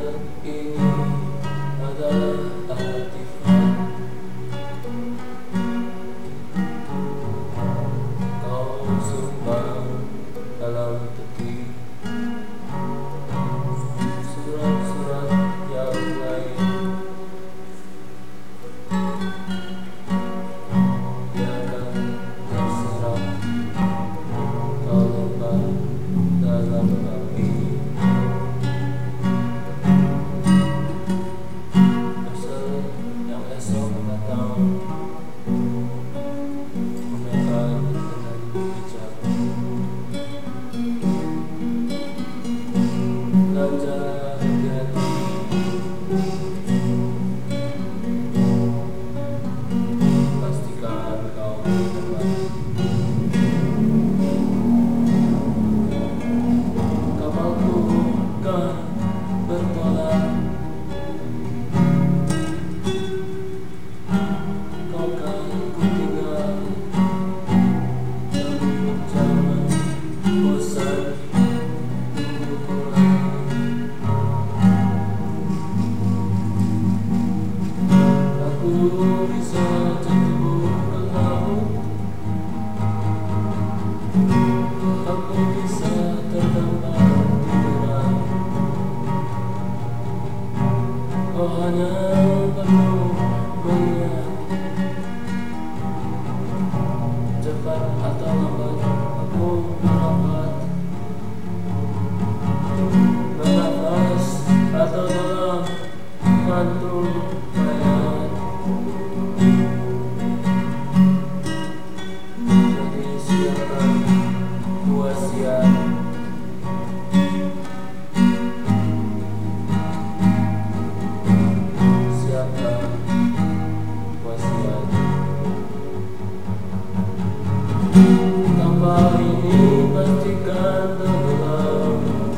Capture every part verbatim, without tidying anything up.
ini adalah artifak kau simpan dalam detik surat-surat yang lain. Biarkan terserah kau lembah dalam api. Yang esok datang gunakan dengan bijak, belajar hati-hati, pastikan kau teman. Kapalku kan bertolak, aku bisa jatuh ke laut, aku bisa terdampar di derang. Kau hanya perlu melihat, cepat atau lambat aku merapat, bernafas atau dalam kantung mayat. Jadi siapkan wasiat, siapkan wasiat. Kapal ini pastikan tenggelam,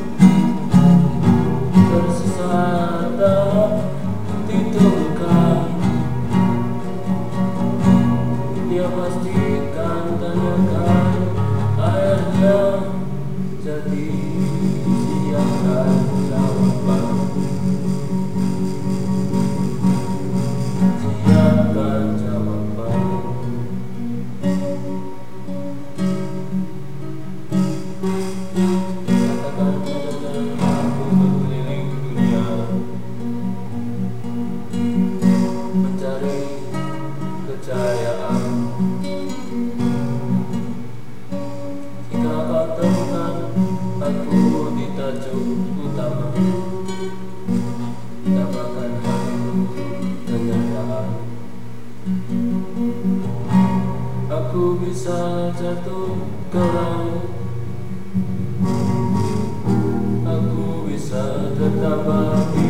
tersesat tak ditemukan. Dia pastikan tanyakan airnya, jadi siapkan jawaban. Siapkan jawaban. Katakan padanya aku berkeliling dunia, mencari kejayaan. Jika kau temukan aku di tajuk utama, dapatkan hatimu kenyataan. Aku bisa jatuh ke laut, aku bisa terdampar di